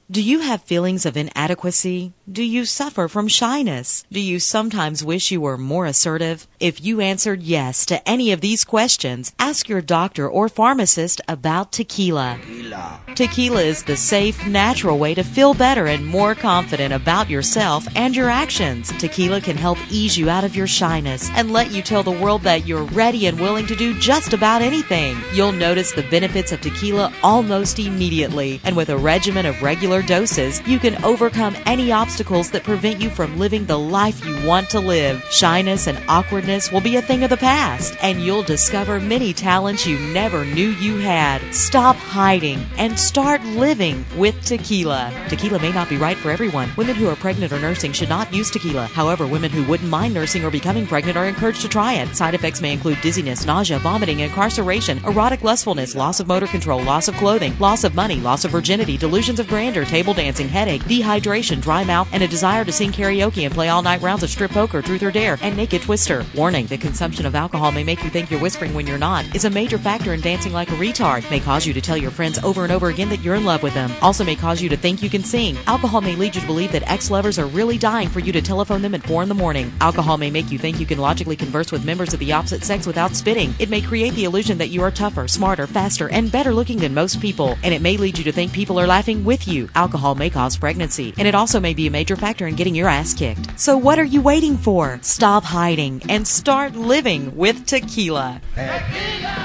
Do you have feelings of inadequacy? Do you suffer from shyness? Do you sometimes wish you were more assertive? If you answered yes to any of these questions, ask your doctor or pharmacist about tequila. Tequila is the safe, natural way to feel better and more confident about yourself and your actions. Tequila can help ease you out of your shyness and let you tell the world that you're ready and willing to do just about anything. You'll notice the benefits of tequila almost immediately, and with a regimen of regular doses, you can overcome any obstacles that prevent you from living the life you want to live. Shyness and awkwardness will be a thing of the past, and you'll discover many talents you never knew you had. Stop hiding and start living with tequila. Tequila may not be right for everyone. Women who are pregnant or nursing should not use tequila. However, women who wouldn't mind nursing or becoming pregnant are encouraged to try it. Side effects may include dizziness, nausea, vomiting, incarceration, erotic lustfulness, loss of motor control, loss of clothing, loss of money, loss of virginity, delusions of grandeur, table dancing, headache, dehydration, dry mouth, and a desire to sing karaoke and play all-night rounds of strip poker, truth or dare, and naked twister. Warning, the consumption of alcohol may make you think you're whispering when you're not, is a major factor in dancing like a retard, may cause you to tell your friends over and over again that you're in love with them, also may cause you to think you can sing. Alcohol may lead you to believe that ex-lovers are really dying for you to telephone them at 4 in the morning. Alcohol may make you think you can logically converse with members of the opposite sex without spitting. It may create the illusion that you are tougher, smarter, faster, and better looking than most people, and it may lead you to think people are laughing with you. Alcohol may cause pregnancy, and it also may be a major factor in getting your ass kicked. So what are you waiting for? Stop hiding and start living with tequila. Tequila!